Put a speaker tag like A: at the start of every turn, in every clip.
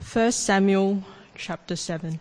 A: 1 Samuel chapter 7.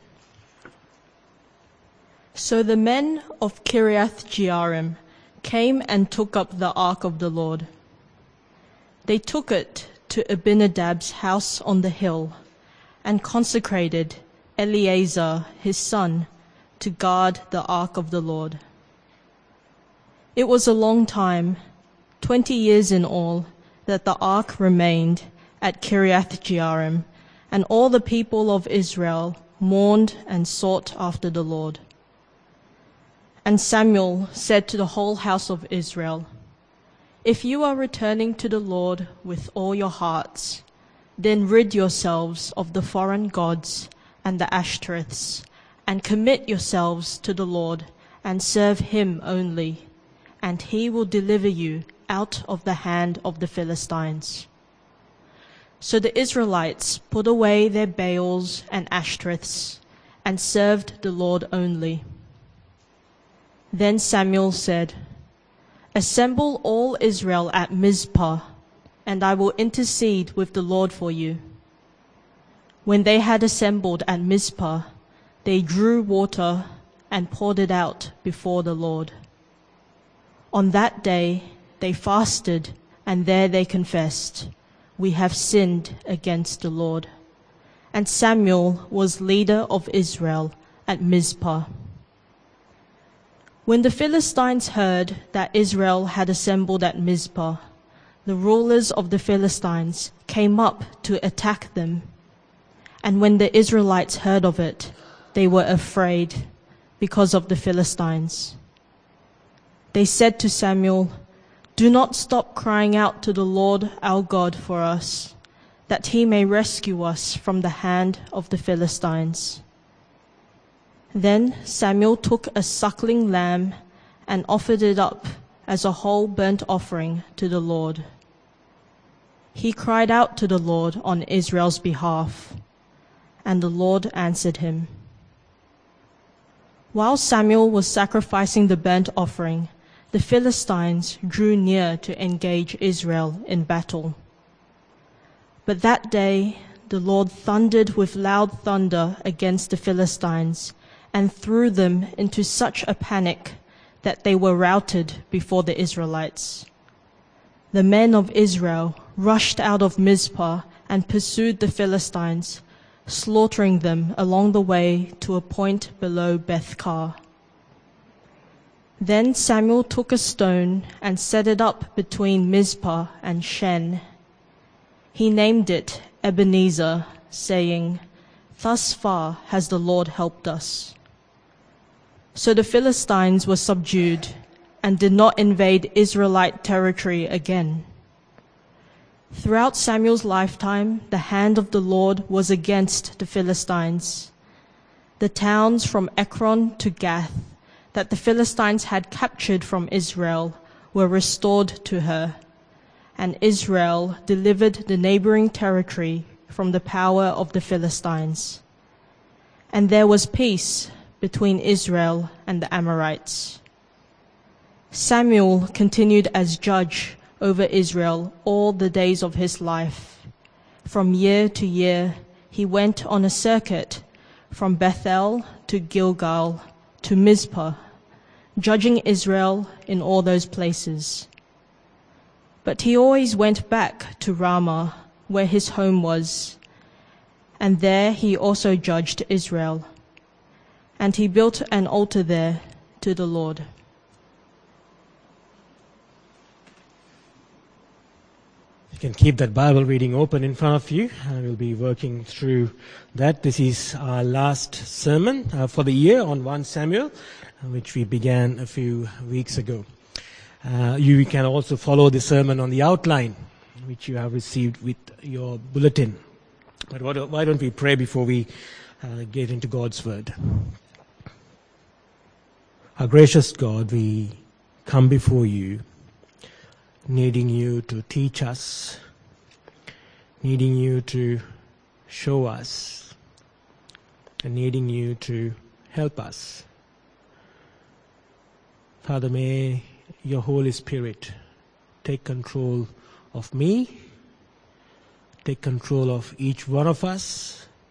A: So the men of Kiriath-Jearim came and took up the ark of the Lord. They took it to Abinadab's house on the hill and consecrated Eleazar his son to guard the ark of the Lord. It was a long time, 20 years in all, that the ark remained at Kiriath-Jearim, and all the people of Israel mourned and sought after the Lord. And Samuel said to the whole house of Israel, "If you are returning to the Lord with all your hearts, then rid yourselves of the foreign gods and the Ashtoreths, and commit yourselves to the Lord, and serve him only, and he will deliver you out of the hand of the Philistines." So the Israelites put away their Baals and Ashtoreths, and served the Lord only. Then Samuel said, "Assemble all Israel at Mizpah, and I will intercede with the Lord for you." When they had assembled at Mizpah, they drew water and poured it out before the Lord. On that day they fasted, and there they confessed, "We have sinned against the Lord." And Samuel was leader of Israel at Mizpah. When the Philistines heard that Israel had assembled at Mizpah, the rulers of the Philistines came up to attack them. And when the Israelites heard of it, they were afraid because of the Philistines. They said to Samuel, "Do not stop crying out to the Lord our God for us, that he may rescue us from the hand of the Philistines." Then Samuel took a suckling lamb and offered it up as a whole burnt offering to the Lord. He cried out to the Lord on Israel's behalf, and the Lord answered him. While Samuel was sacrificing the burnt offering, the Philistines drew near to engage Israel in battle. But that day the Lord thundered with loud thunder against the Philistines, and threw them into such a panic that they were routed before the Israelites. The men of Israel rushed out of Mizpah and pursued the Philistines, slaughtering them along the way to a point below Beth-kar. Then Samuel took a stone and set it up between Mizpah and Shen. He named it Ebenezer, saying, "Thus far has the Lord helped us." So the Philistines were subdued and did not invade Israelite territory again. Throughout Samuel's lifetime, the hand of the Lord was against the Philistines. The towns from Ekron to Gath that the Philistines had captured from Israel were restored to her, and Israel delivered the neighboring territory from the power of the Philistines. And there was peace between Israel and the Amorites. Samuel continued as judge over Israel all the days of his life. From year to year he went on a circuit from Bethel to Gilgal to Mizpah, judging Israel in all those places. But he always went back to Ramah, where his home was, and there he also judged Israel. And he built an altar there to the Lord.
B: You can keep that Bible reading open in front of you, and we'll be working through that. This is our last sermon for the year on 1 Samuel, which we began a few weeks ago. You can also follow the sermon on the outline, which you have received with your bulletin. But why don't we pray before we get into God's Word? Our gracious God, we come before you, needing you to teach us, needing you to show us, and needing you to help us. Father, may your Holy Spirit take control of me, take control of each one of us,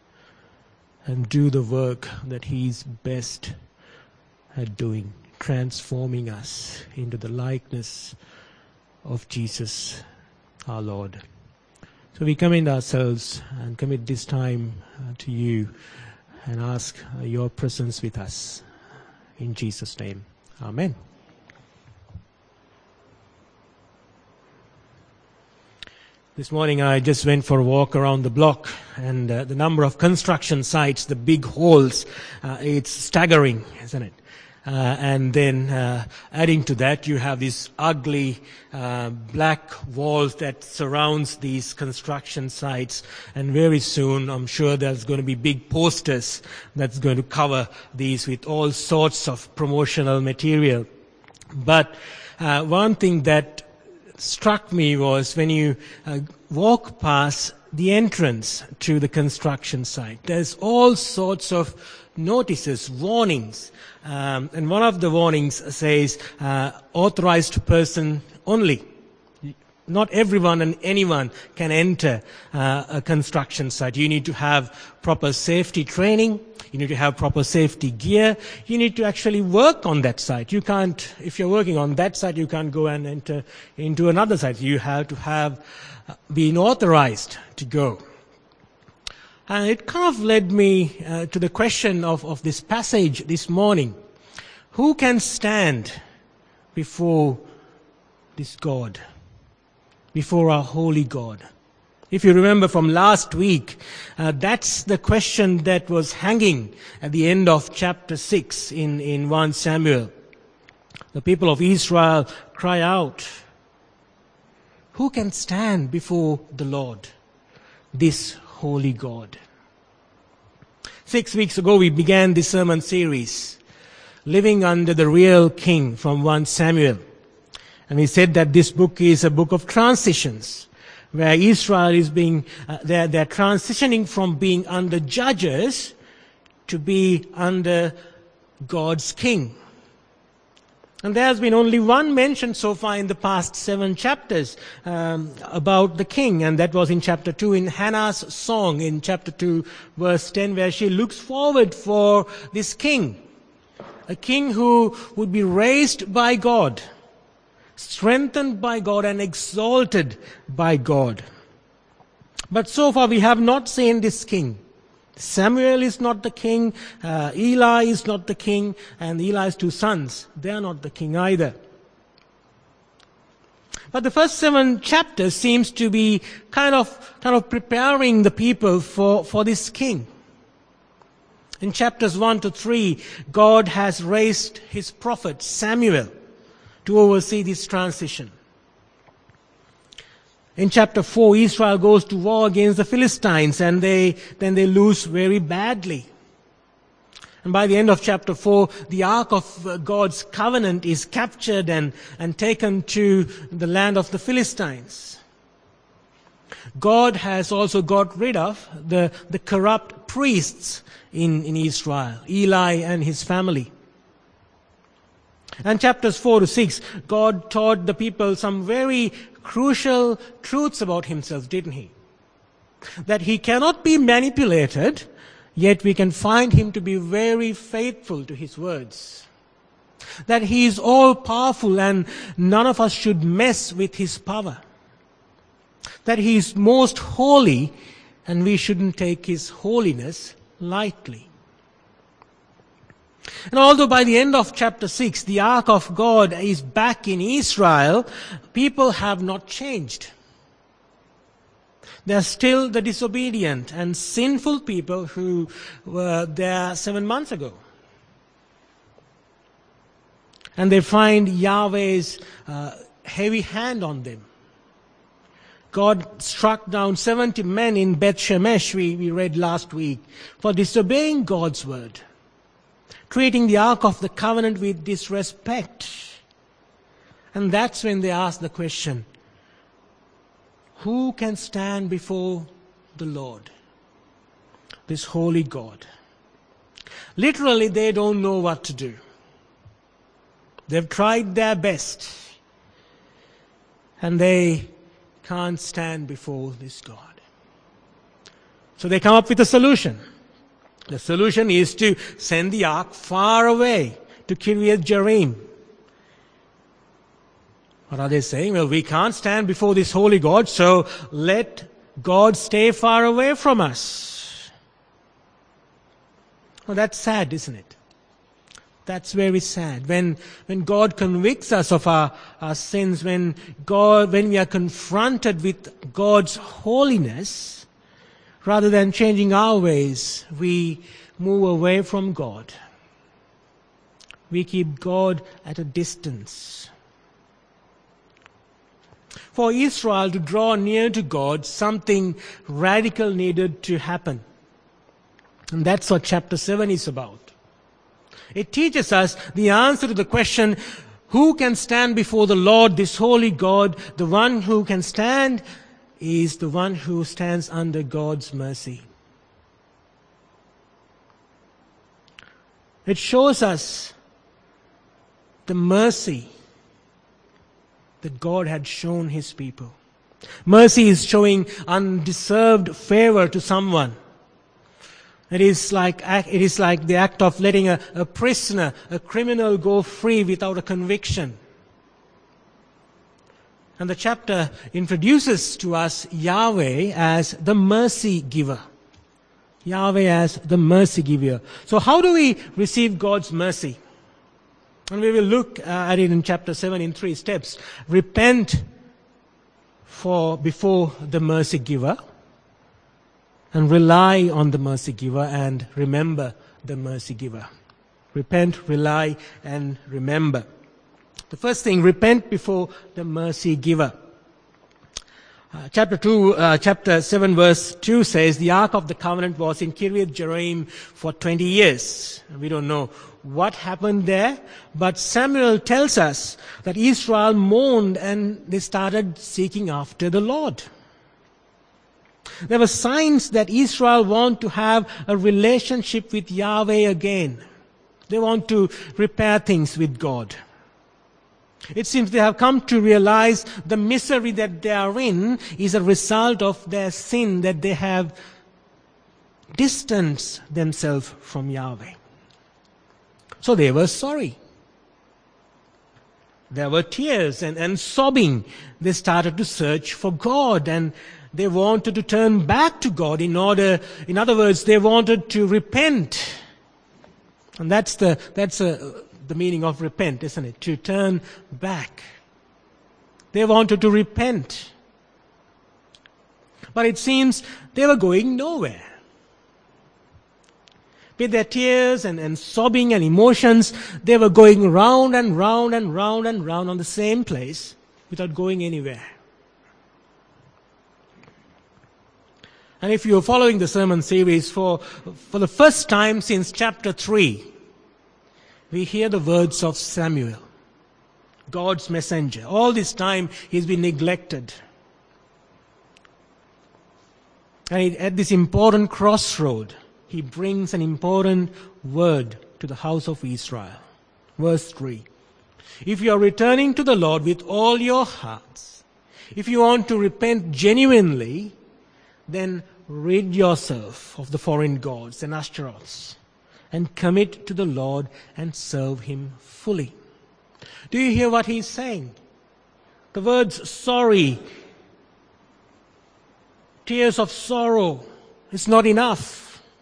B: and do the work that He's best at doing, transforming us into the likeness of Jesus our Lord. So we commend ourselves and commit this time to you and ask your presence with us. In Jesus' name, amen. This morning I just went for a walk around the block, and the number of construction sites, the big holes, it's staggering, isn't it? And then adding to that, you have these ugly black walls that surrounds these construction sites, and very soon I'm sure there's going to be big posters that's going to cover these with all sorts of promotional material. But one thing that struck me was when you walk past the entrance to the construction site, there's all sorts of notices, warnings. And one of the warnings says, authorized person only. Not everyone and anyone can enter a construction site. You need to have proper safety training. You need to have proper safety gear. You need to actually work on that site. You can't, if you're working on that site, you can't go and enter into another site. You have to have been authorized to go. And it kind of led me to the question of this passage this morning. Who can stand before this God? Before our holy God? If you remember from last week, that's the question that was hanging at the end of chapter 6 in 1 Samuel. The people of Israel cry out, who can stand before the Lord, this holy God? 6 weeks ago we began this sermon series, Living Under the Real King, from 1 Samuel. And we said that this book is a book of transitions, where Israel is they're transitioning from being under judges to be under God's king. And there has been only one mention so far in the past 7 chapters about the king, and that was in chapter 2 in Hannah's song in chapter 2 verse 10, where she looks forward for this king, a king who would be raised by God, strengthened by God and exalted by God. But so far we have not seen this king. Samuel is not the king, Eli is not the king, and Eli's 2 sons, they are not the king either. But the first 7 chapters seems to be kind of preparing the people for this king. In chapters 1 to 3, God has raised his prophet Samuel to oversee this transition. In chapter 4, Israel goes to war against the Philistines, and then they lose very badly. And by the end of chapter 4, the Ark of God's covenant is captured and taken to the land of the Philistines. God has also got rid of the corrupt priests in Israel, Eli and his family. And chapters 4 to 6, God taught the people some very crucial truths about himself, didn't he? That he cannot be manipulated, yet we can find him to be very faithful to his words. That he is all powerful and none of us should mess with his power. That he is most holy and we shouldn't take his holiness lightly. And although by the end of chapter 6, the Ark of God is back in Israel, people have not changed. They are still the disobedient and sinful people who were there 7 months ago. And they find Yahweh's heavy hand on them. God struck down 70 men in Beth Shemesh, we read last week, for disobeying God's word, treating the Ark of the Covenant with disrespect. And that's when they ask the question, who can stand before the Lord, this holy God? Literally, they don't know what to do. They've tried their best, and they can't stand before this God. So they come up with a solution. The solution is to send the ark far away to Kiriath Jearim. What are they saying? Well, we can't stand before this holy God, so let God stay far away from us. Well, that's sad, isn't it? That's very sad. When God convicts us of our sins, when we are confronted with God's holiness, rather than changing our ways, we move away from God. We keep God at a distance. For Israel to draw near to God, something radical needed to happen. And that's what chapter 7 is about. It teaches us the answer to the question, who can stand before the Lord, this holy God? The one who can stand is the one who stands under God's mercy. It shows us the mercy that God had shown His people. Mercy is showing undeserved favor to someone. It is like the act of letting a prisoner, a criminal, go free without a conviction. And the chapter introduces to us Yahweh as the mercy giver. Yahweh as the mercy giver. So how do we receive God's mercy? And we will look at it in chapter 7 in 3 steps. Repent before the mercy giver, and rely on the mercy giver, and remember the mercy giver. Repent, rely, and remember. The first thing, repent before the mercy giver. Chapter 7 verse 2 says, the Ark of the Covenant was in Kiriath Jearim for 20 years. We don't know what happened there, but Samuel tells us that Israel mourned and they started seeking after the Lord. There were signs that Israel want to have a relationship with Yahweh again. They want to repair things with God. It seems they have come to realize the misery that they are in is a result of their sin, that they have distanced themselves from Yahweh. So they were sorry. There were tears and sobbing. They started to search for God, and they wanted to turn back to God in other words, they wanted to repent. And that's the meaning of repent, isn't it? To turn back. They wanted to repent. But it seems they were going nowhere. With their tears and sobbing and emotions, they were going round and round and round and round on the same place without going anywhere. And if you're following the sermon series, for the first time since chapter 3, we hear the words of Samuel, God's messenger. All this time he's been neglected. And at this important crossroad, he brings an important word to the house of Israel. Verse 3. If you are returning to the Lord with all your hearts, if you want to repent genuinely, then rid yourself of the foreign gods and Ashtaroths and commit to the Lord and serve Him fully. Do you hear what he's saying? The words sorry, tears of sorrow, is not enough.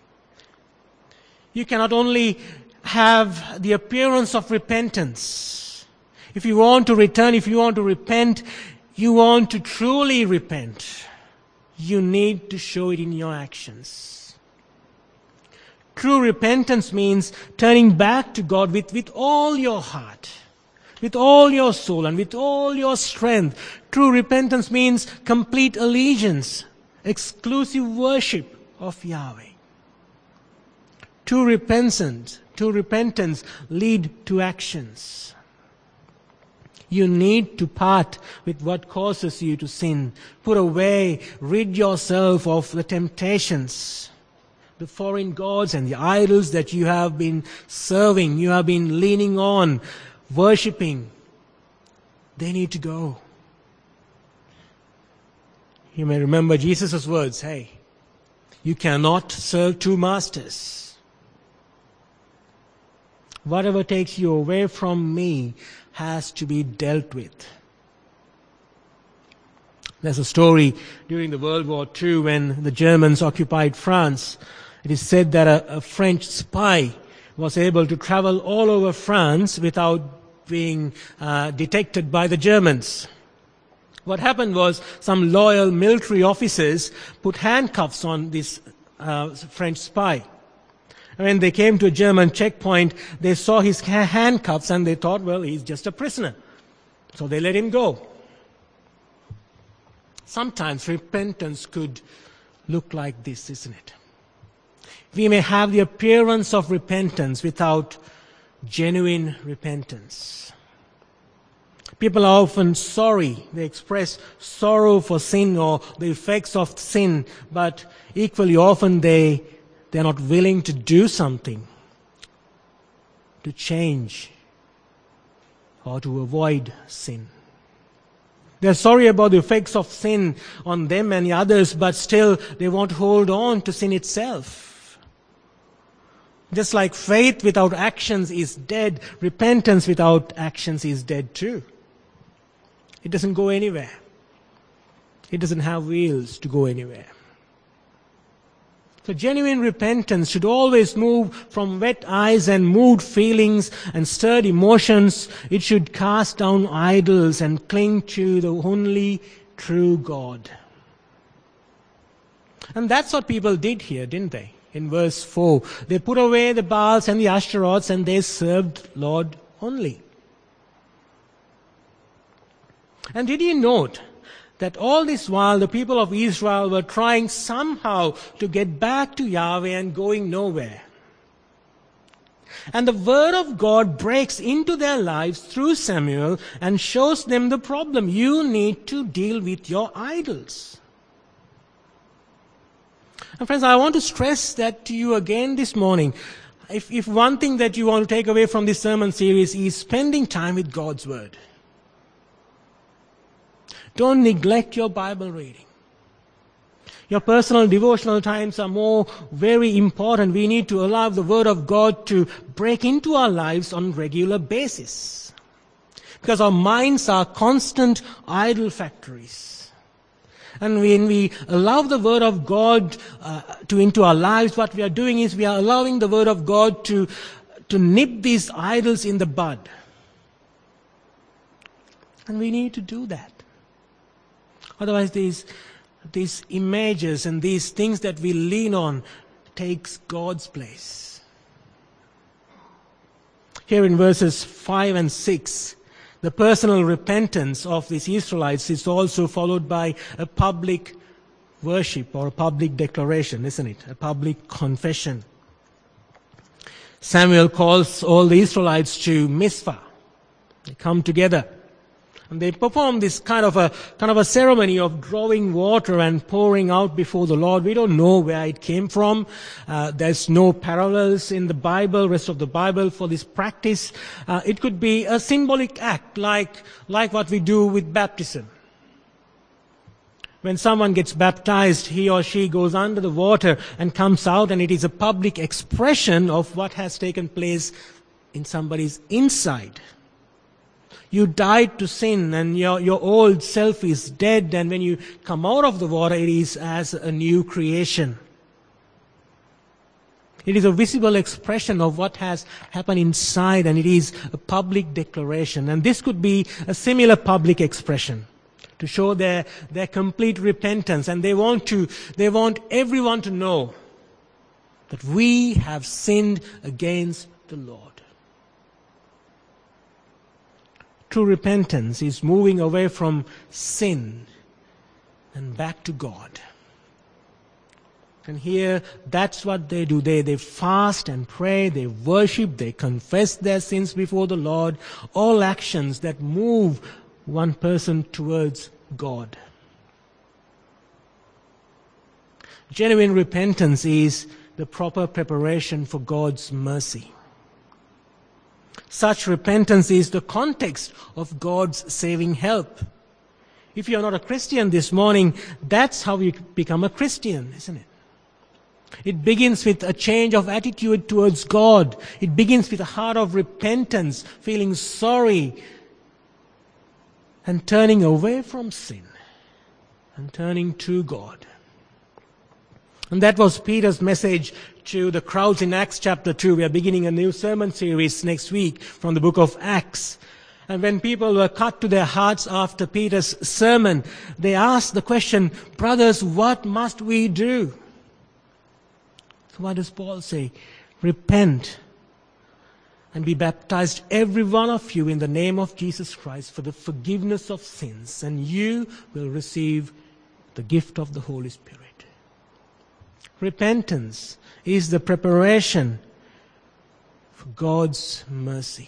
B: You cannot only have the appearance of repentance. If you want to return, if you want to repent, you want to truly repent, you need to show it in your actions. True repentance means turning back to God with all your heart, with all your soul, and with all your strength. True repentance means complete allegiance, exclusive worship of Yahweh. True repentance lead to actions. You need to part with what causes you to sin. Put away, rid yourself of the temptations, the foreign gods and the idols that you have been serving, you have been leaning on, worshipping. They need to go. You may remember Jesus' words, hey, you cannot serve two masters. Whatever takes you away from me has to be dealt with. There's a story during the World War II when the Germans occupied France. It is said that a French spy was able to travel all over France without being detected by the Germans. What happened was some loyal military officers put handcuffs on this French spy. When they came to a German checkpoint, they saw his handcuffs and they thought, well, he's just a prisoner. So they let him go. Sometimes repentance could look like this, isn't it? We may have the appearance of repentance without genuine repentance. People are often sorry. They express sorrow for sin or the effects of sin, but equally often they're not willing to do something to change or to avoid sin. They're sorry about the effects of sin on them and the others, but still they want to hold on to sin itself. Just like faith without actions is dead, repentance without actions is dead too. It doesn't go anywhere. It doesn't have wheels to go anywhere. So genuine repentance should always move from wet eyes and moved feelings and stirred emotions. It should cast down idols and cling to the only true God. And that's what people did here, didn't they? In verse 4, they put away the Baals and the Ashtaroths and they served Lord only. And did you note that all this while the people of Israel were trying somehow to get back to Yahweh and going nowhere? And the word of God breaks into their lives through Samuel and shows them the problem. You need to deal with your idols. And friends, I want to stress that to you again this morning. If one thing that you want to take away from this sermon series is spending time with God's word. Don't neglect your Bible reading. Your personal devotional times are very important. We need to allow the Word of God to break into our lives on a regular basis. Because our minds are constant idol factories. And when we allow the Word of God into our lives, what we are doing is we are allowing the Word of God to nip these idols in the bud. And we need to do that. Otherwise, these images and these things that we lean on takes God's place. Here in verses 5 and 6, the personal repentance of these Israelites is also followed by a public worship or a public declaration, isn't it? A public confession. Samuel calls all the Israelites to Mizpah. They come together. And they perform this kind of a ceremony of drawing water and pouring out before the Lord. We don't know where it came from. There's no parallels in the Bible, rest of the Bible, for this practice. It could be a symbolic act, like what we do with baptism. When someone gets baptized, he or she goes under the water and comes out, and it is a public expression of what has taken place in somebody's inside. You died to sin and your old self is dead, and when you come out of the water, it is as a new creation. It is a visible expression of what has happened inside, and it is a public declaration. And this could be a similar public expression to show their complete repentance. And they want everyone to know that we have sinned against the Lord. True repentance is moving away from sin and back to God. And here, that's what they do. They fast and pray, they worship, they confess their sins before the Lord. All actions that move one person towards God. Genuine repentance is the proper preparation for God's mercy. Such repentance is the context of God's saving help. If you're not a Christian this morning, that's how you become a Christian, isn't it? It begins with a change of attitude towards God. It begins with a heart of repentance, feeling sorry, and turning away from sin, and turning to God. And that was Peter's message to the crowds in Acts chapter 2. We are beginning a new sermon series next week from the book of Acts. And when people were cut to their hearts after Peter's sermon, they asked the question, brothers, what must we do? So what does Paul say? Repent and be baptized, every one of you, in the name of Jesus Christ for the forgiveness of sins, and you will receive the gift of the Holy Spirit. Repentance is the preparation for God's mercy.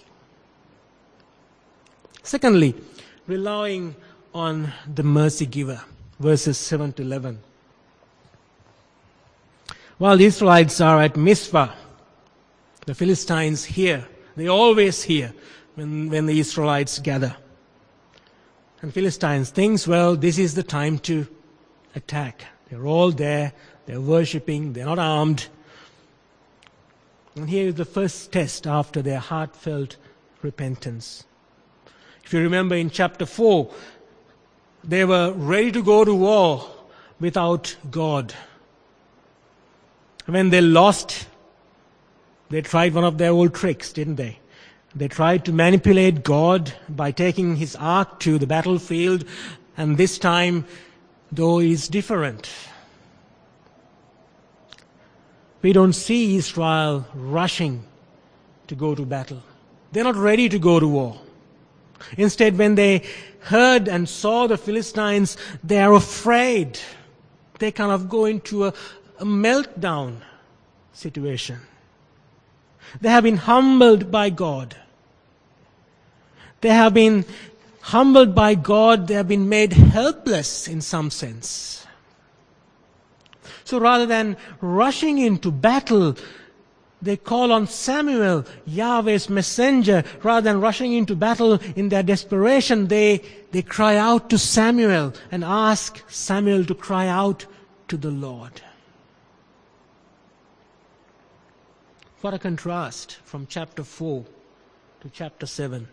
B: Secondly, relying on the mercy giver, verses 7 to 11. While the Israelites are at Mizpah, the Philistines hear. They always hear when the Israelites gather. And Philistines thinks, well, this is the time to attack. They're all there. They're worshipping. They're not armed. And here is the first test after their heartfelt repentance. If you remember in chapter 4, they were ready to go to war without God. When they lost, they tried one of their old tricks, didn't they? They tried to manipulate God by taking his ark to the battlefield, and this time, though, is different. We don't see Israel rushing to go to battle. They're not ready to go to war. Instead, when they heard and saw the Philistines, they are afraid. They kind of go into a meltdown situation. They have been humbled by God. They have been humbled by God. They have been made helpless in some sense. So rather than rushing into battle, they call on Samuel, Yahweh's messenger. Rather than rushing into battle in their desperation, they cry out to Samuel and ask Samuel to cry out to the Lord. What a contrast from chapter 4 to chapter 7.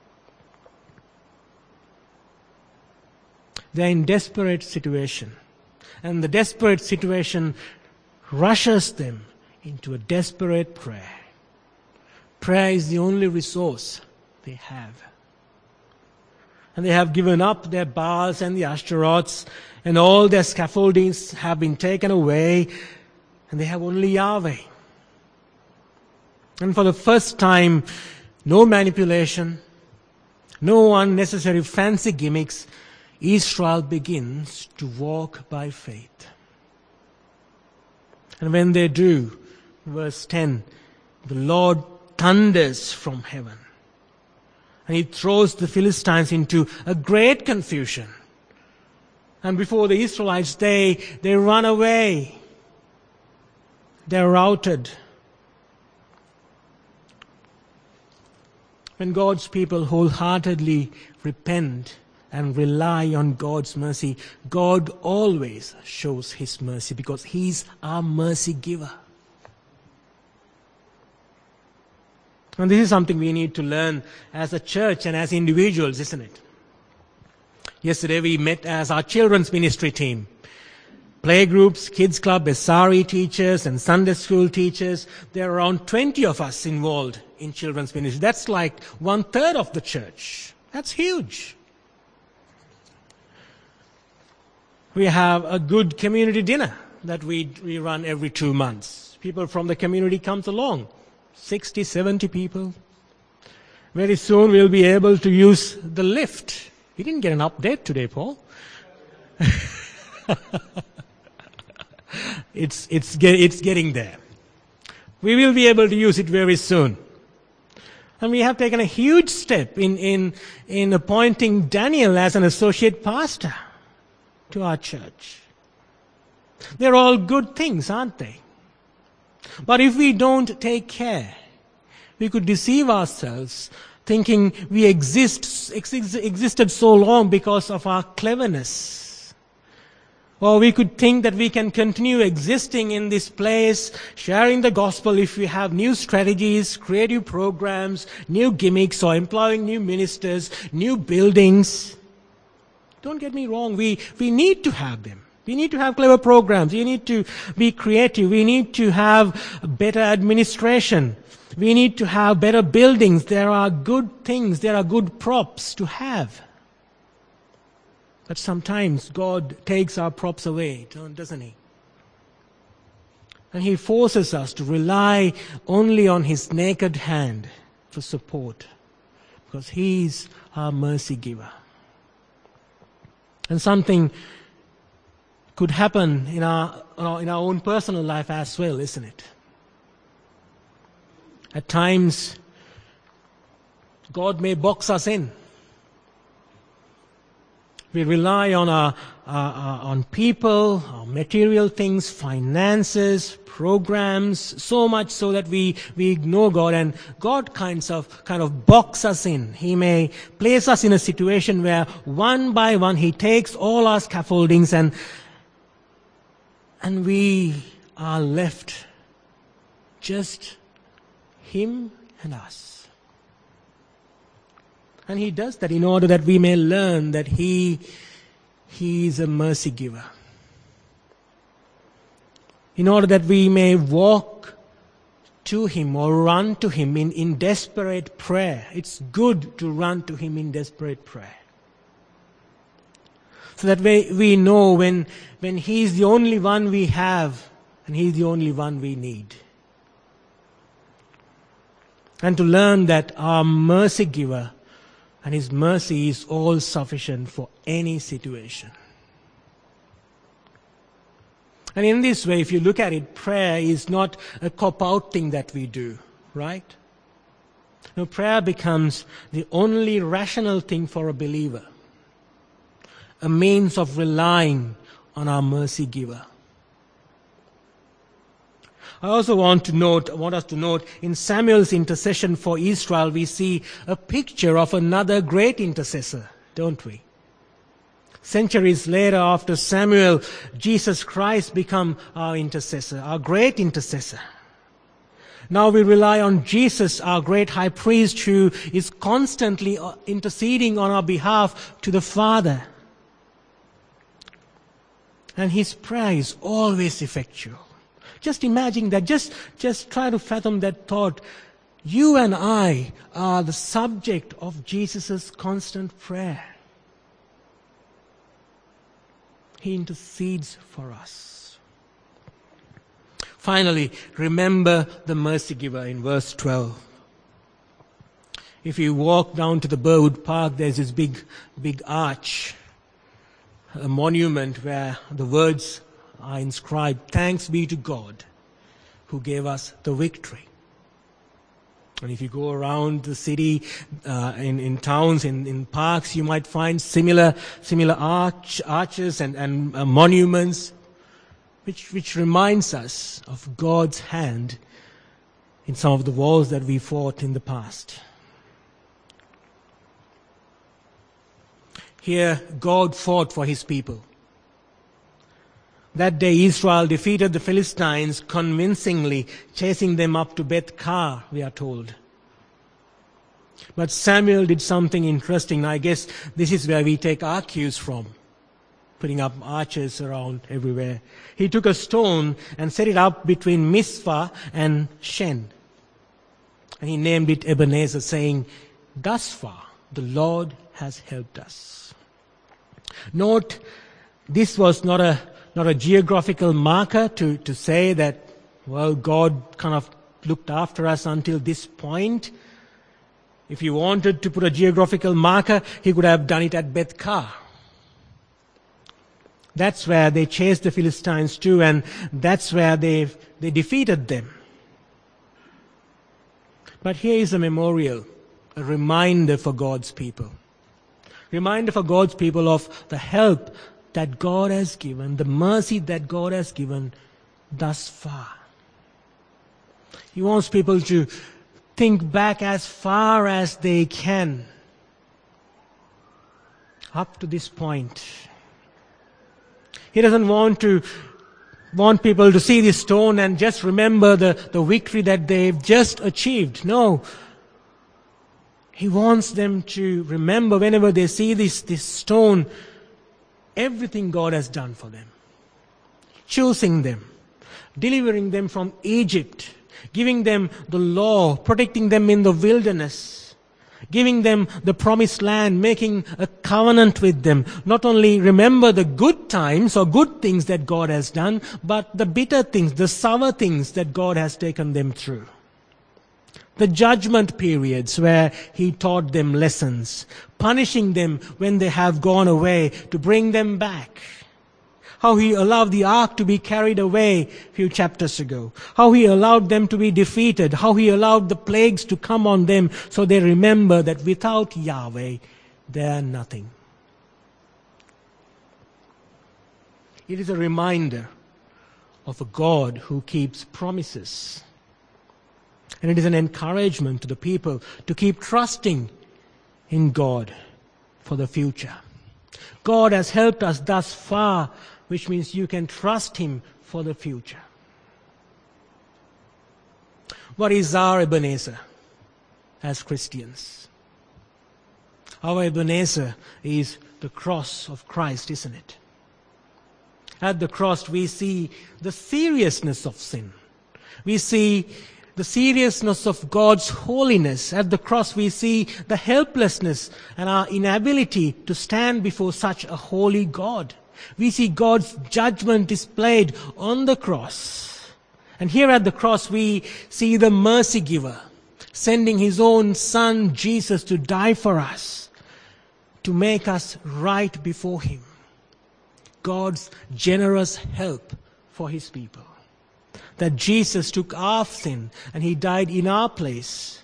B: They're in desperate situation. And the desperate situation rushes them into a desperate prayer. Prayer is the only resource they have. And they have given up their Baals and the Ashtaroths, and all their scaffoldings have been taken away, and they have only Yahweh. And for the first time, no manipulation, no unnecessary fancy gimmicks, Israel begins to walk by faith. And when they do, verse 10, the Lord thunders from heaven. And he throws the Philistines into a great confusion. And before the Israelites, they run away. They're routed. When God's people wholeheartedly repent and rely on God's mercy, God always shows his mercy because he's our mercy giver. And this is something we need to learn as a church and as individuals, isn't it? Yesterday we met as our children's ministry team. Playgroups, kids club, SRE teachers and Sunday school teachers. There are around 20 of us involved in children's ministry. That's like 1/3 of the church. That's huge. We have a good community dinner that we run every 2 months. People from the community comes along. 60, 70 people. Very soon we'll be able to use the lift. You didn't get an update today, Paul. It's getting there. We will be able to use it very soon. And we have taken a huge step in appointing Daniel as an associate pastor to our church. They're all good things, aren't they? But if we don't take care, we could deceive ourselves thinking we existed so long because of our cleverness. Or we could think that we can continue existing in this place, sharing the gospel if we have new strategies, creative programs, new gimmicks, or employing new ministers, new buildings. Don't get me wrong, we need to have them. We need to have clever programs. We need to be creative. We need to have better administration. We need to have better buildings. There are good things. There are good props to have. But sometimes God takes our props away, doesn't He? And He forces us to rely only on His naked hand for support, because He's our mercy giver. And something could happen in our own personal life as well, isn't it? At times, God may box us in. We rely on on people, on material things, finances, programs, so much so that we ignore God, and God kind of box us in. He may place us in a situation where one by one He takes all our scaffoldings and we are left just Him and us. And He does that in order that we may learn that He is a mercy giver. In order that we may walk to Him or run to Him in desperate prayer. It's good to run to Him in desperate prayer. So that we know when He is the only one we have and He is the only one we need. And to learn that our mercy giver and His mercy is all sufficient for any situation. And in this way, if you look at it, prayer is not a cop-out thing that we do, right? No, prayer becomes the only rational thing for a believer. A means of relying on our mercy giver. I also want us to note, in Samuel's intercession for Israel, we see a picture of another great intercessor, don't we? Centuries later, after Samuel, Jesus Christ became our intercessor, our great intercessor. Now we rely on Jesus, our great high priest, who is constantly interceding on our behalf to the Father. And His prayer is always effectual. Just imagine that, just try to fathom that thought. You and I are the subject of Jesus' constant prayer. He intercedes for us. Finally, remember the mercy giver in verse 12. If you walk down to the Burwood Park, there's this big arch, a monument where the words are inscribed, "Thanks be to God who gave us the victory." And if you go around the city, in towns, in parks, you might find similar arches and monuments, which reminds us of God's hand in some of the wars that we fought in the past. Here, God fought for His people. That day, Israel defeated the Philistines convincingly, chasing them up to Beth-kar, we are told. But Samuel did something interesting. I guess this is where we take our cues from, putting up arches around everywhere. He took a stone and set it up between Mizpah and Shen. And he named it Ebenezer, saying, "Thus far, the Lord has helped us." Note, this was not a geographical marker to say that, well, God kind of looked after us until this point. If He wanted to put a geographical marker, He could have done it at Beth-kar. That's where they chased the Philistines to, and that's where they defeated them. But here is a memorial, a reminder for God's people. Reminder for God's people of the help that God has given, the mercy that God has given thus far. He wants people to think back as far as they can up to this point. He doesn't want people to see this stone and just remember the victory that they've just achieved. No. He wants them to remember whenever they see this stone, everything God has done for them. Choosing them, delivering them from Egypt, giving them the law, protecting them in the wilderness, giving them the promised land, making a covenant with them. Not only remember the good times or good things that God has done, but the bitter things, the sour things that God has taken them through. The judgment periods where He taught them lessons, punishing them when they have gone away to bring them back. How He allowed the ark to be carried away a few chapters ago. How He allowed them to be defeated. How He allowed the plagues to come on them so they remember that without Yahweh, they are nothing. It is a reminder of a God who keeps promises. And it is an encouragement to the people to keep trusting in God for the future. God has helped us thus far, which means you can trust Him for the future. What is our Ebenezer as Christians? Our Ebenezer is the cross of Christ, isn't it? At the cross we see the seriousness of sin. We see the seriousness of God's holiness. At the cross we see the helplessness and our inability to stand before such a holy God. We see God's judgment displayed on the cross. And here at the cross we see the mercy giver sending His own Son Jesus to die for us, to make us right before Him. God's generous help for His people. That Jesus took our sin and He died in our place.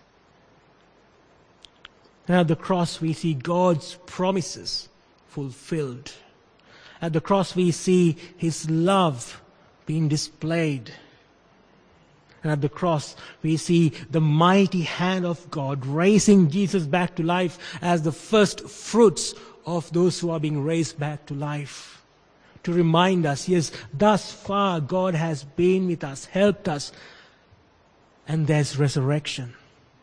B: And at the cross we see God's promises fulfilled. At the cross we see His love being displayed. And at the cross we see the mighty hand of God raising Jesus back to life as the first fruits of those who are being raised back to life. To remind us, yes, thus far God has been with us, helped us, and there's resurrection.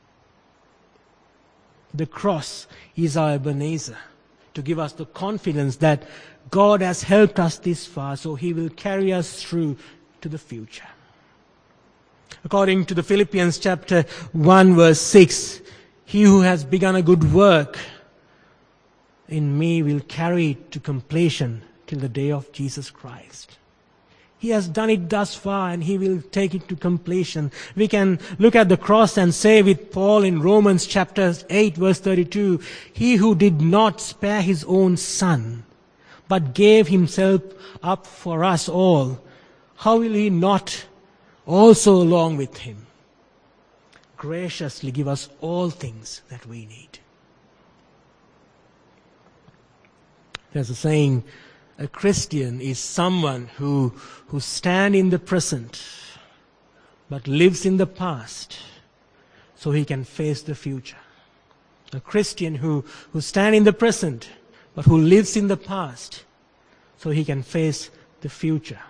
B: The cross is our Ebenezer, to give us the confidence that God has helped us this far, so He will carry us through to the future. According to the Philippians chapter 1 verse 6, He who has begun a good work in me will carry it to completion till the day of Jesus Christ. He has done it thus far and He will take it to completion. We can look at the cross and say with Paul in Romans chapter 8 verse 32, He who did not spare His own Son, but gave Himself up for us all, how will He not also along with Him graciously give us all things that we need? There's a saying, a Christian is someone who stands in the present but lives in the past so he can face the future. A Christian who stands in the present but who lives in the past so he can face the future.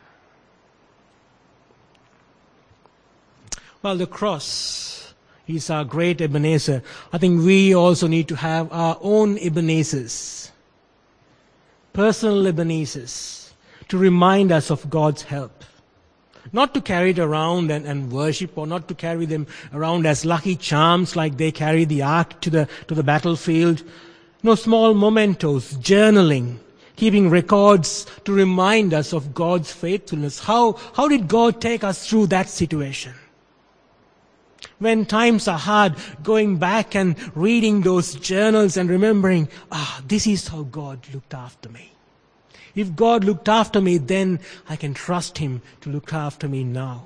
B: Well, the cross is our great Ebenezer. I think we also need to have our own Ebenezers. Personal Ebenezers, to remind us of God's help. Not to carry it around and worship, or not to carry them around as lucky charms like they carry the ark to the battlefield. No, small mementos, journaling, keeping records to remind us of God's faithfulness. How did God take us through that situation? When times are hard, going back and reading those journals and remembering, this is how God looked after me. If God looked after me, then I can trust Him to look after me now.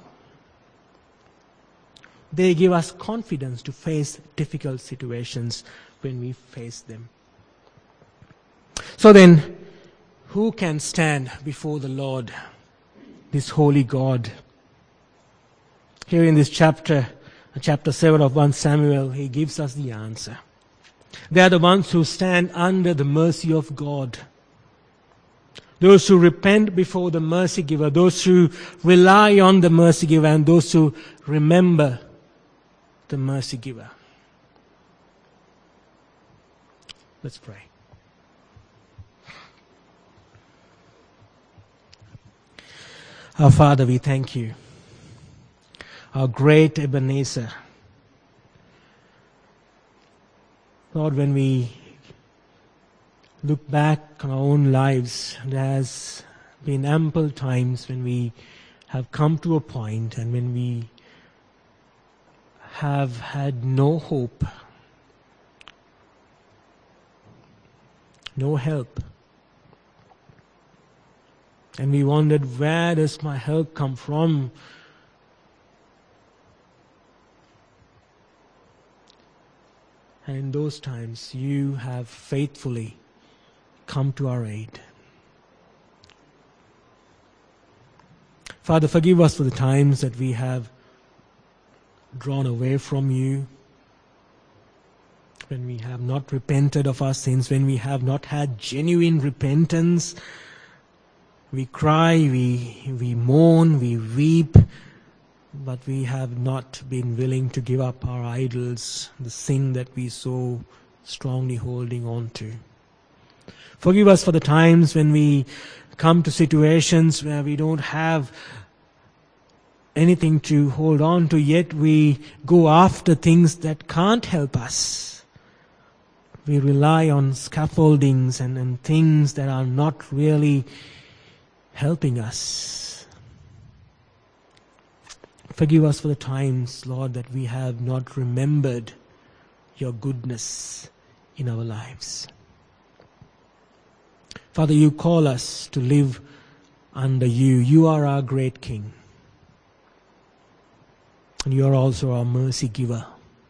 B: They give us confidence to face difficult situations when we face them. So then, who can stand before the Lord, this holy God? Here in this chapter 7 of 1 Samuel, He gives us the answer. They are the ones who stand under the mercy of God. those who repent before the mercy giver, those who rely on the mercy giver, and those who remember the mercy giver. Let's pray. Our Father, we thank you, our great Ebenezer. Lord, when we look back on our own lives, there has been ample times when we have come to a point and when we have had no hope, no help. And we wondered, where does my help come from? And in those times, you have faithfully come to our aid. Father, forgive us for the times that we have drawn away from you, when we have not repented of our sins, when we have not had genuine repentance. We cry, we mourn, we weep, but we have not been willing to give up our idols, the sin that we so strongly holding on to. Forgive us for the times when we come to situations where we don't have anything to hold on to, yet we go after things that can't help us. We rely on scaffoldings and things that are not really helping us. Forgive us for the times, Lord, that we have not remembered your goodness in our lives. Father, you call us to live under you. You are our great King. And you are also our mercy giver.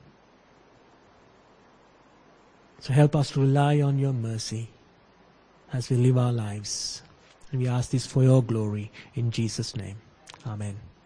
B: So help us to rely on your mercy as we live our lives. And we ask this for your glory in Jesus' name. Amen.